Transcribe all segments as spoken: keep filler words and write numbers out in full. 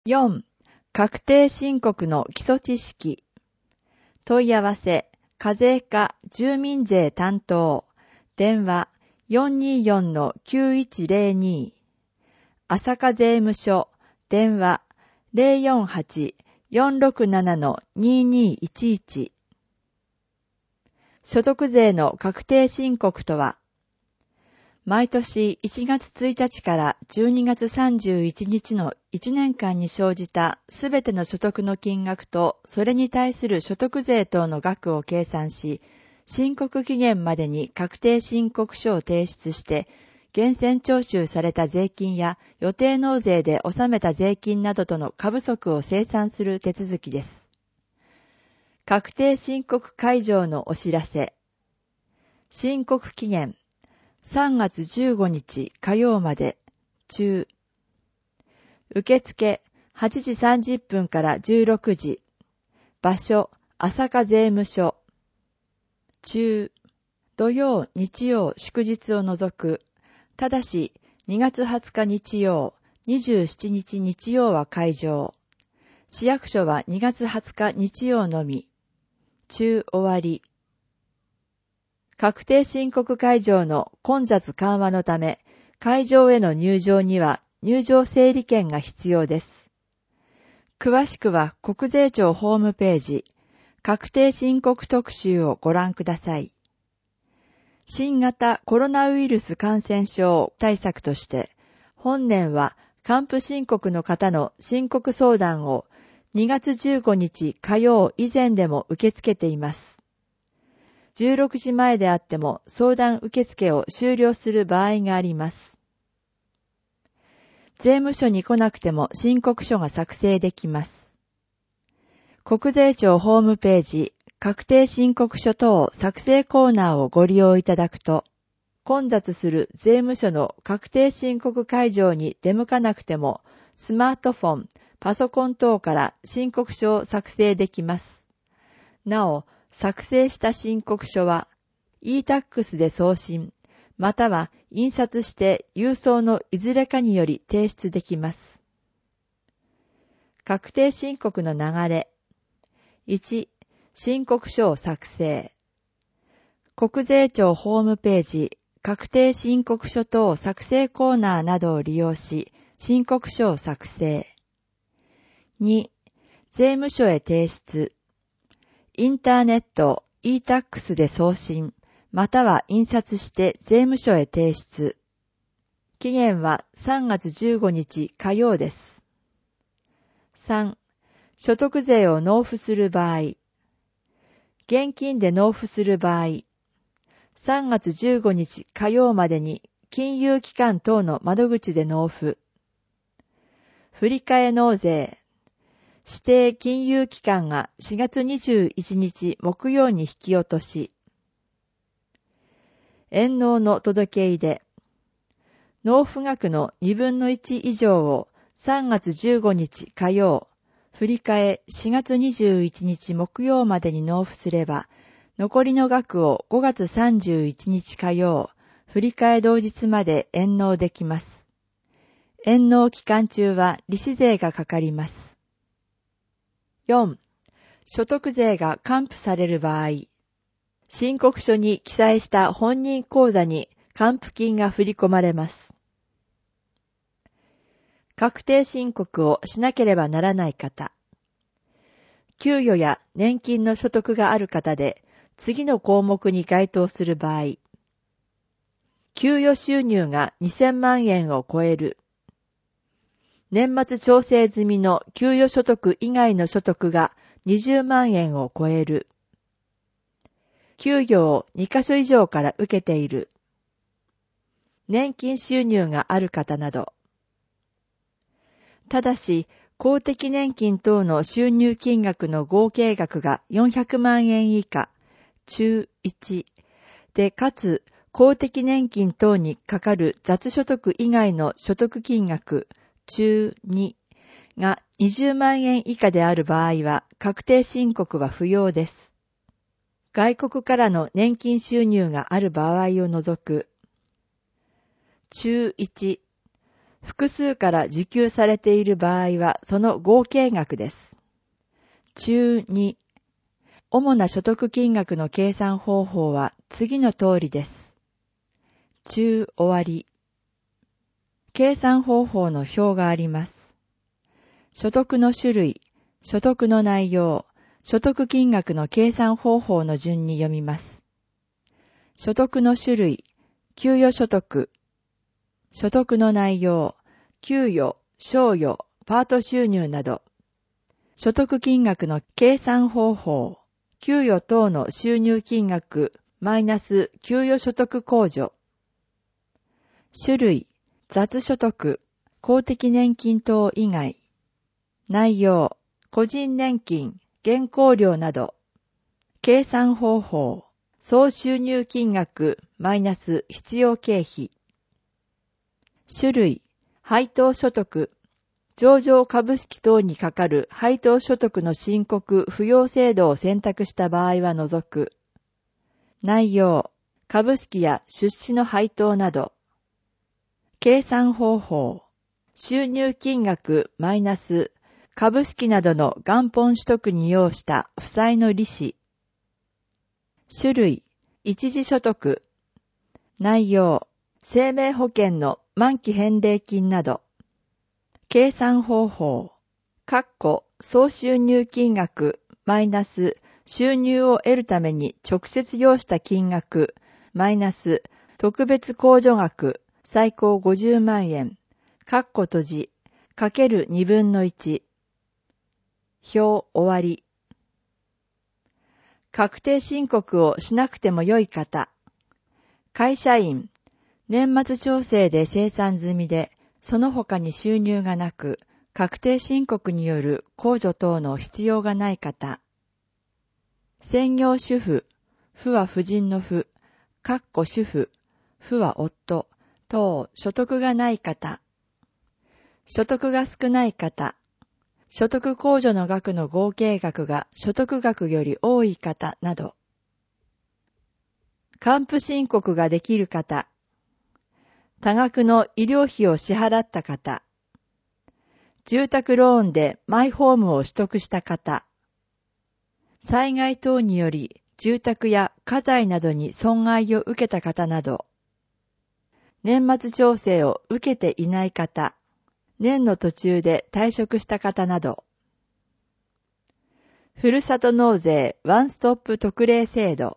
よん. 確定申告の基礎知識。問い合わせ、課税課住民税担当。電話 よんにーよんのきゅういちゼロに。朝霞税務署。電話 ゼロよんはち よんろくななのにーにーいちいち。所得税の確定申告とは、毎年いちがつついたちからじゅうにがつさんじゅういちにちのいちねんかんに生じたすべての所得の金額とそれに対する所得税等の額を計算し、申告期限までに確定申告書を提出して、源泉徴収された税金や予定納税で納めた税金などとの過不足を清算する手続きです。確定申告開場のお知らせ。申告期限さんがつじゅうごにち火曜まで中。受付はちじさんじゅっぷんからじゅうろくじ。場所朝霞税務署。中。土曜、日曜、祝日を除く。ただしにがつはつか日曜、にじゅうしちにち日曜は開場。市役所はにがつはつか日曜のみ。中終わり。確定申告会場の混雑緩和のため、会場への入場には入場整理券が必要です。詳しくは国税庁ホームページ、確定申告特集をご覧ください。新型コロナウイルス感染症対策として、本年は還付申告の方の申告相談をにがつじゅうごにち火曜以前でも受け付けています。じゅうろくじまえであっても相談受付を終了する場合があります。税務署に来なくても申告書が作成できます。国税庁ホームページ、確定申告書等作成コーナーをご利用いただくと、混雑する税務署の確定申告会場に出向かなくても、スマートフォン、パソコン等から申告書を作成できます。なお、作成した申告書は イータックス で送信、または印刷して郵送のいずれかにより提出できます。確定申告の流れ。いち. 申告書を作成。国税庁ホームページ、確定申告書等作成コーナーなどを利用し、申告書を作成。に. 税務署へ提出。インターネット、イータックス で送信、または印刷して税務署へ提出。期限はさんがつじゅうごにち火曜です。さん. 所得税を納付する場合。現金で納付する場合。さんがつじゅうごにち火曜までに金融機関等の窓口で納付。振替納税。指定金融機関がしがつにじゅういちにち木曜に引き落とし。延納の届け出で。納付額のにぶんのいち以上をさんがつじゅうごにち火曜、振り替えしがつにじゅういちにち木曜までに納付すれば、残りの額をごがつさんじゅういちにち火曜、振り替え同日まで延納できます。延納期間中は利子税がかかります。よん. 所得税が還付される場合。申告書に記載した本人口座に還付金が振り込まれます。確定申告をしなければならない方。給与や年金の所得がある方で、次の項目に該当する場合。給与収入がにせんまんえんを超える。年末調整済みの給与所得以外の所得がにじゅうまんえんを超える。給与をにかしょ以上から受けている。年金収入がある方など。ただし、公的年金等の収入金額の合計額がよんひゃくまんえん以下、中いちで、かつ公的年金等にかかる雑所得以外の所得金額、中にがにじゅうまんえん以下である場合は確定申告は不要です。外国からの年金収入がある場合を除く。中いち、 複数から受給されている場合はその合計額です。中に、主な所得金額の計算方法は次の通りです。中終わり。計算方法の表があります。所得の種類、所得の内容、所得金額の計算方法の順に読みます。所得の種類、給与所得。所得の内容、給与、賞与、パート収入など。所得金額の計算方法、給与等の収入金額、マイナス給与所得控除。種類、雑所得、公的年金等以外。内容、個人年金、原稿料など。計算方法、総収入金額、マイナス必要経費。種類、配当所得、上場株式等にかかる配当所得の申告不要制度を選択した場合は除く。内容、株式や出資の配当など。計算方法、収入金額マイナス株式などの元本取得に要した負債の利子。種類、一時所得。内容、生命保険の満期返礼金など。計算方法、括弧総収入金額マイナス収入を得るために直接要した金額マイナス特別控除額最高ごじゅうまんえん、括弧閉じ、かけるにぶんのいち。表終わり。確定申告をしなくてもよい方。会社員、年末調整で清算済みで、その他に収入がなく、確定申告による控除等の必要がない方。専業主婦、婦は婦人の婦、かっこ主婦、婦は夫、等所得がない方。所得が少ない方。所得控除の額の合計額が所得額より多い方など。還付申告ができる方。多額の医療費を支払った方。住宅ローンでマイホームを取得した方。災害等により住宅や家財などに損害を受けた方など。年末調整を受けていない方。年の途中で退職した方など。ふるさと納税ワンストップ特例制度。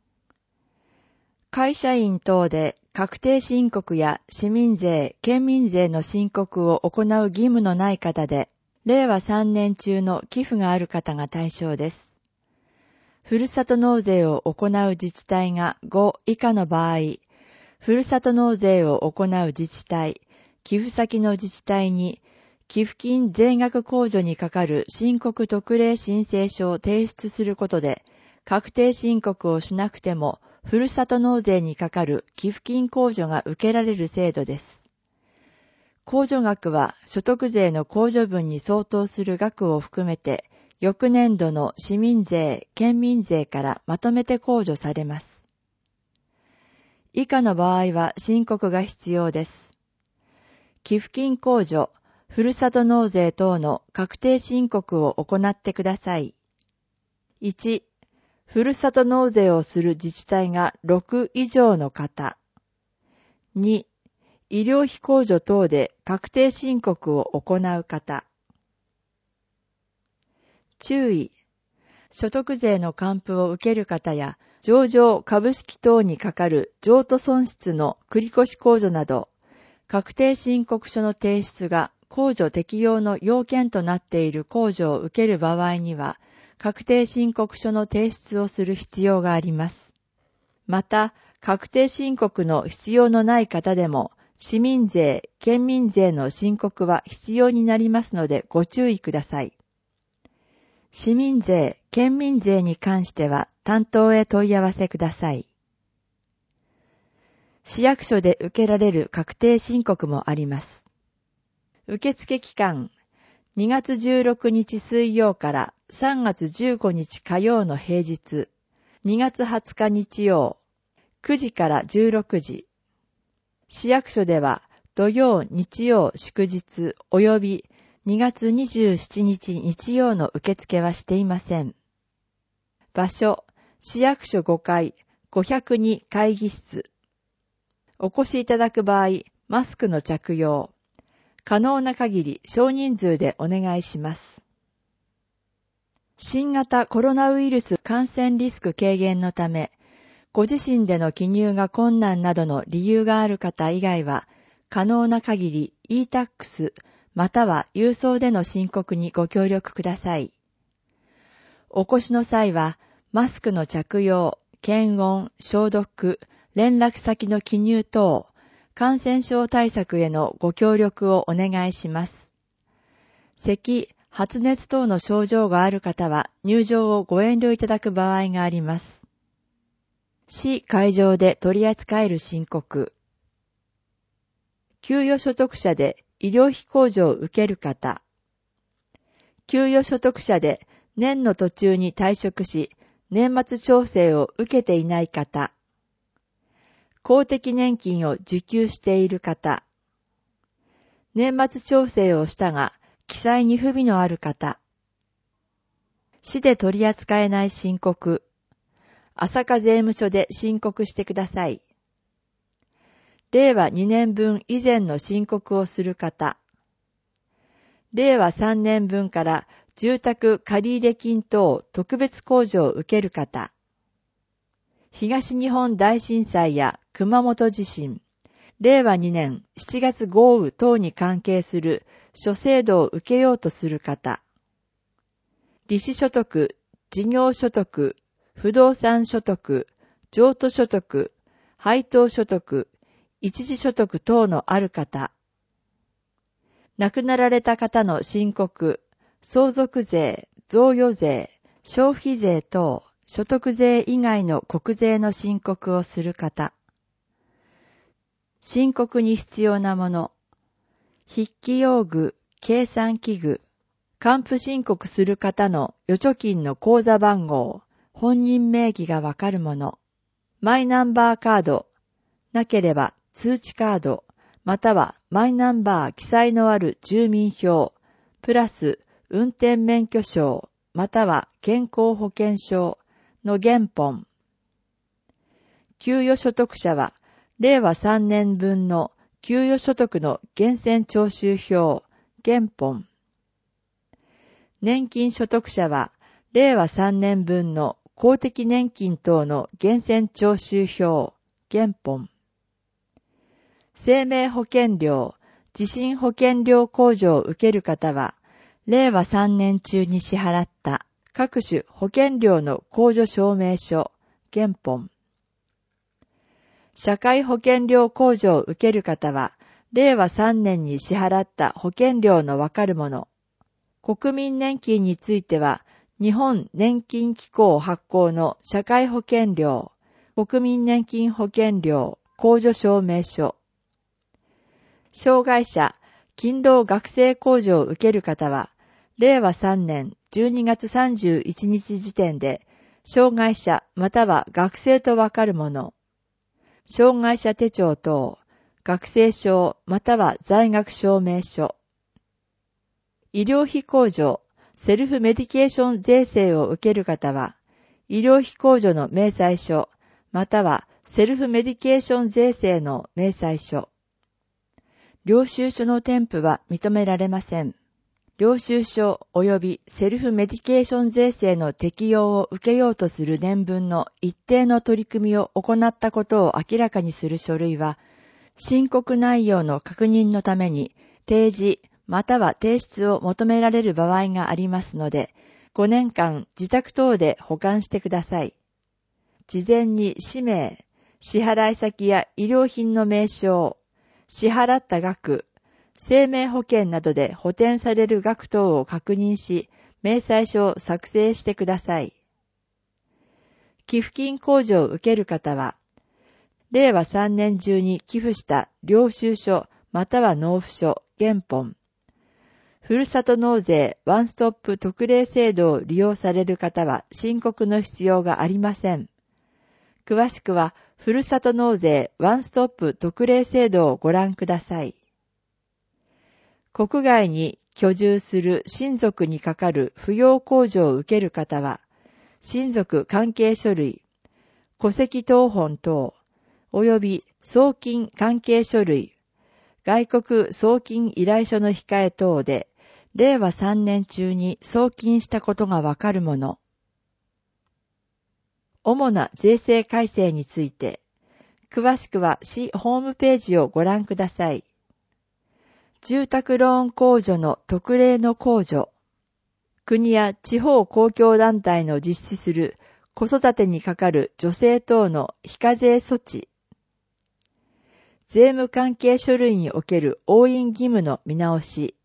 会社員等で確定申告や市民税、県民税の申告を行う義務のない方で、れいわさんねん中の寄付がある方が対象です。ふるさと納税を行う自治体がご以下の場合、ふるさと納税を行う自治体、寄付先の自治体に寄付金税額控除にかかる申告特例申請書を提出することで、確定申告をしなくてもふるさと納税にかかる寄付金控除が受けられる制度です。控除額は所得税の控除分に相当する額を含めて、翌年度の市民税、県民税からまとめて控除されます。以下の場合は申告が必要です。寄付金控除、ふるさと納税等の確定申告を行ってください。いち、ふるさと納税をする自治体がろく以上の方。に、医療費控除等で確定申告を行う方。注意。所得税の還付を受ける方や、上場株式等にかかる譲渡損失の繰越控除など、確定申告書の提出が控除適用の要件となっている控除を受ける場合には、確定申告書の提出をする必要があります。また、確定申告の必要のない方でも、市民税、県民税の申告は必要になりますのでご注意ください。市民税、県民税に関しては担当へ問い合わせください。市役所で受けられる確定申告もあります。受付期間、にがつじゅうろくにち水曜からさんがつじゅうごにち火曜の平日、にがつはつか日曜、くじからじゅうろくじ。市役所では土曜、日曜、祝日及びにがつにじゅうしちにち日曜の受付はしていません。場所、市役所ごかい、ごひゃくに会議室。お越しいただく場合、マスクの着用。可能な限り少人数でお願いします。新型コロナウイルス感染リスク軽減のため、ご自身での記入が困難などの理由がある方以外は、可能な限り イータックス または郵送での申告にご協力ください。お越しの際は、マスクの着用、検温、消毒、連絡先の記入等、感染症対策へのご協力をお願いします。咳、発熱等の症状がある方は入場をご遠慮いただく場合があります。市会場で取り扱える申告。給与所得者で医療費控除を受ける方。給与所得者で年の途中に退職し、年末調整を受けていない方。公的年金を受給している方。年末調整をしたが、記載に不備のある方。市で取り扱えない申告。朝霞税務署で申告してください。れいわにねんぶん以前の申告をする方。れいわさんねんぶんから住宅借入金等特別控除を受ける方。東日本大震災や熊本地震、れいわにねんしちがつ豪雨等に関係する諸制度を受けようとする方。利子所得、事業所得、不動産所得、譲渡所得、配当所得、一時所得等のある方。亡くなられた方の申告、相続税、贈与税、消費税等、所得税以外の国税の申告をする方。申告に必要なもの。筆記用具、計算器具、還付申告する方の預貯金の口座番号、本人名義がわかるもの。マイナンバーカード、なければ通知カード、またはマイナンバー記載のある住民票、プラス運転免許証、または健康保険証の原本。給与所得者は、れいわさんねんぶんの給与所得の源泉徴収票、原本。年金所得者は、れいわさんねんぶんの公的年金等の源泉徴収票、原本。生命保険料、地震保険料控除を受ける方は、れいわさんねん中に支払った各種保険料の控除証明書、原本。社会保険料控除を受ける方は、れいわさんねんに支払った保険料のわかるもの。国民年金については、日本年金機構発行の社会保険料、国民年金保険料、控除証明書。障害者、勤労学生控除を受ける方は、れいわさんねんじゅうにがつさんじゅういちにち時点で、障害者または学生とわかるもの。障害者手帳等、学生証または在学証明書。医療費控除、セルフメディケーション税制を受ける方は、医療費控除の明細書、またはセルフメディケーション税制の明細書。領収書の添付は認められません。領収書及びセルフメディケーション税制の適用を受けようとする年分の一定の取り組みを行ったことを明らかにする書類は、申告内容の確認のために提示または提出を求められる場合がありますので、ごねんかん自宅等で保管してください。事前に氏名、支払い先や医療品の名称、支払った額、生命保険などで補填される額等を確認し、明細書を作成してください。寄付金控除を受ける方は、れいわさんねん中に寄付した領収書または納付書、原本、ふるさと納税ワンストップ特例制度を利用される方は申告の必要がありません。詳しくは、ふるさと納税ワンストップ特例制度をご覧ください。 国外に居住する親族にかかる扶養控除を受ける方は、親族関係書類、戸籍謄本等、及び送金関係書類、外国送金依頼書の控え等で、れいわさんねん中に送金したことがわかるもの。主な税制改正について、詳しくは市ホームページをご覧ください。住宅ローン控除の特例の控除、国や地方公共団体の実施する子育てにかかる助成等の非課税措置、税務関係書類における押印義務の見直し、